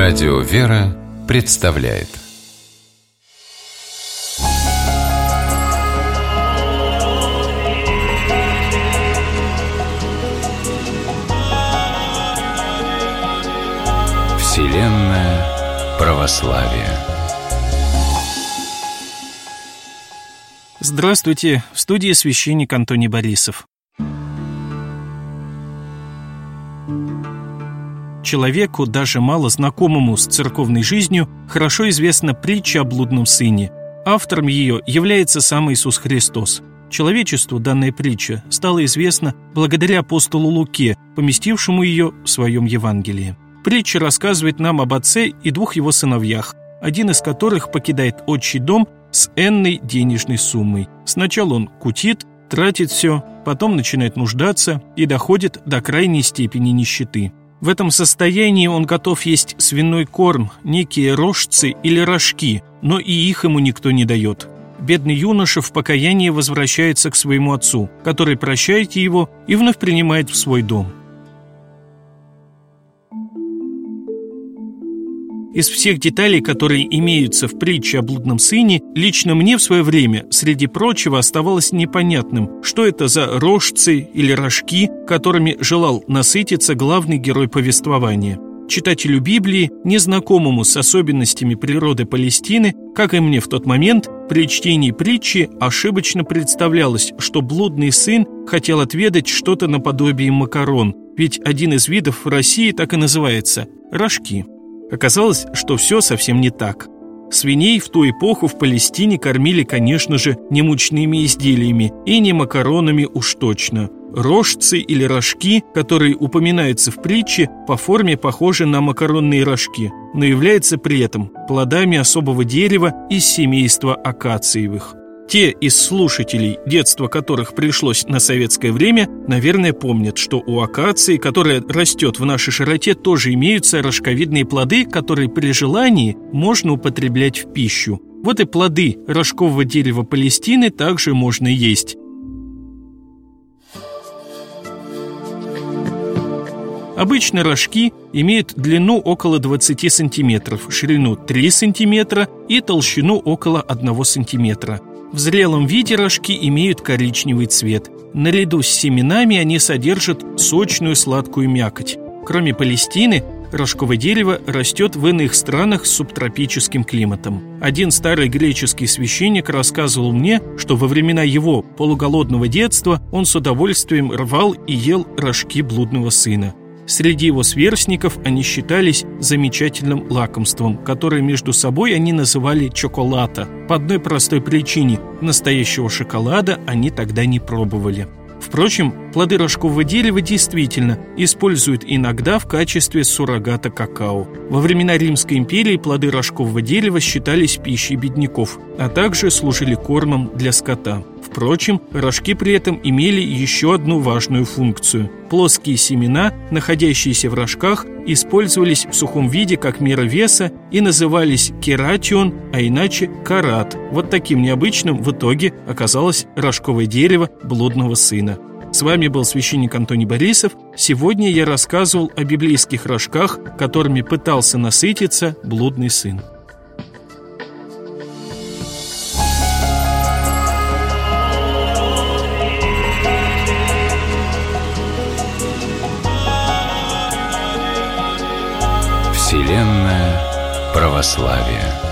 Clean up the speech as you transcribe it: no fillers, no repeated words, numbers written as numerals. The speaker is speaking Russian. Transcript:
Радио «Вера» представляет Вселенная православия. Здравствуйте, в студии священник Антоний Борисов. Человеку, даже мало знакомому с церковной жизнью, хорошо известна притча о блудном сыне. Автором ее является сам Иисус Христос. Человечеству данная притча стала известна благодаря апостолу Луке, поместившему ее в своем Евангелии. Притча рассказывает нам об отце и двух его сыновьях, один из которых покидает отчий дом с энной денежной суммой. Сначала он кутит, тратит все, потом начинает нуждаться и доходит до крайней степени нищеты. В этом состоянии он готов есть свиной корм, некие рожцы или рожки, но и их ему никто не дает. Бедный юноша в покаянии возвращается к своему отцу, который прощает его и вновь принимает в свой дом. Из всех деталей, которые имеются в притче о блудном сыне, лично мне в свое время, среди прочего, оставалось непонятным, что это за рожцы или рожки, которыми желал насытиться главный герой повествования. Читателю Библии, незнакомому с особенностями природы Палестины, как и мне в тот момент, при чтении притчи ошибочно представлялось, что блудный сын хотел отведать что-то наподобие макарон, ведь один из видов в России так и называется – рожки. Оказалось, что все совсем не так. Свиней в ту эпоху в Палестине кормили, конечно же, не мучными изделиями и не макаронами уж точно. Рожцы или рожки, которые упоминаются в притче, по форме похожи на макаронные рожки, но являются при этом плодами особого дерева из семейства акациевых. Те из слушателей, детство которых пришлось на советское время, наверное, помнят, что у акации, которая растет в нашей широте, тоже имеются рожковидные плоды, которые при желании можно употреблять в пищу. Вот и плоды рожкового дерева Палестины также можно есть. Обычно рожки имеют длину около 20 см, ширину 3 см и толщину около 1 см. В зрелом виде рожки имеют коричневый цвет. Наряду с семенами они содержат сочную сладкую мякоть. Кроме Палестины, рожковое дерево растет в иных странах с субтропическим климатом. Один старый греческий священник рассказывал мне, что во времена его полуголодного детства он с удовольствием рвал и ел рожки блудного сына. Среди его сверстников они считались замечательным лакомством, которое между собой они называли чоколата. По одной простой причине – настоящего шоколада они тогда не пробовали. Впрочем, плоды рожкового дерева действительно используют иногда в качестве суррогата какао. Во времена Римской империи плоды рожкового дерева считались пищей бедняков, а также служили кормом для скота. Впрочем, рожки при этом имели еще одну важную функцию. Плоские семена, находящиеся в рожках, использовались в сухом виде как мера веса и назывались кератион, а иначе карат. Вот таким необычным в итоге оказалось рожковое дерево блудного сына. С вами был священник Антоний Борисов. Сегодня я рассказывал о библейских рожках, которыми пытался насытиться блудный сын. Вселенная православия.